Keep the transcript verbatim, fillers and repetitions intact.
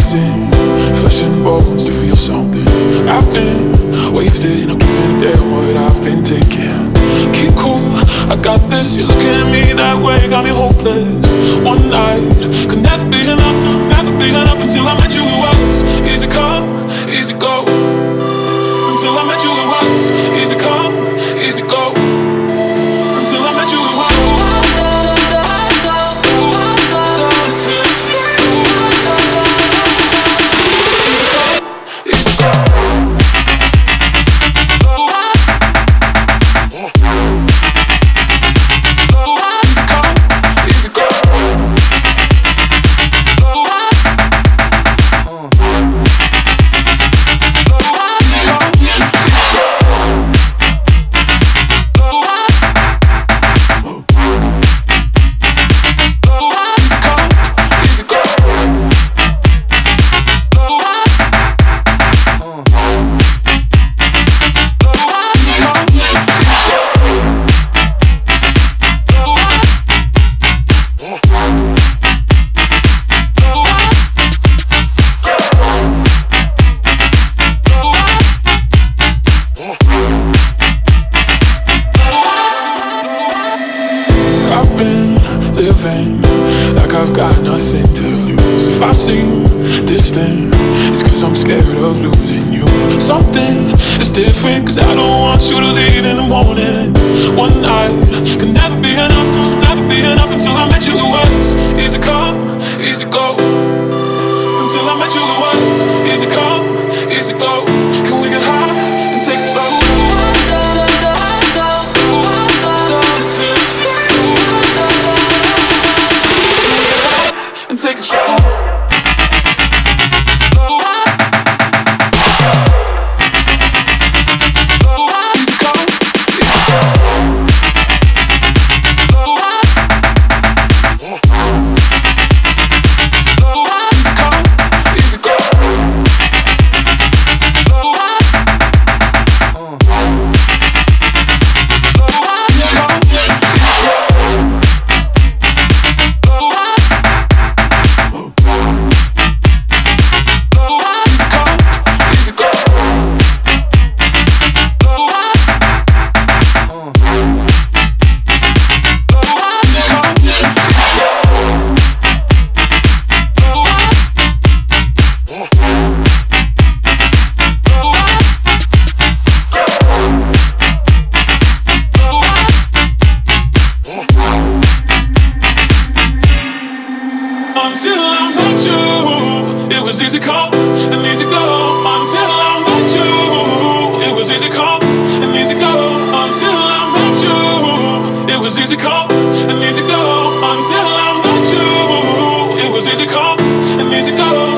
missing flesh and bones to feel something. I've been wasted, I'm giving a damn what I've been taking. Keep cool, I got this. You're looking at me that way, got me hopeless. One night could never be enough, never be enough until I met you. It was easy come, easy go. Until I met you, it was easy come, easy go. Until I met you, it was. Like I've got nothing to lose. If I seem distant, it's cause I'm scared of losing you. Something is different, cause I don't want you to leave in the morning. One night can never be enough, never be enough until I met you. It was easy come, easy go. Until I met you, it was easy come, easy go. Can we get high and take it slow? And take it slow. Until I met you, it was easy come and easy go. Until I met you, it was easy come and easy go. Until I met you, it was easy come and easy go. Until I met you, it was easy come and easy go.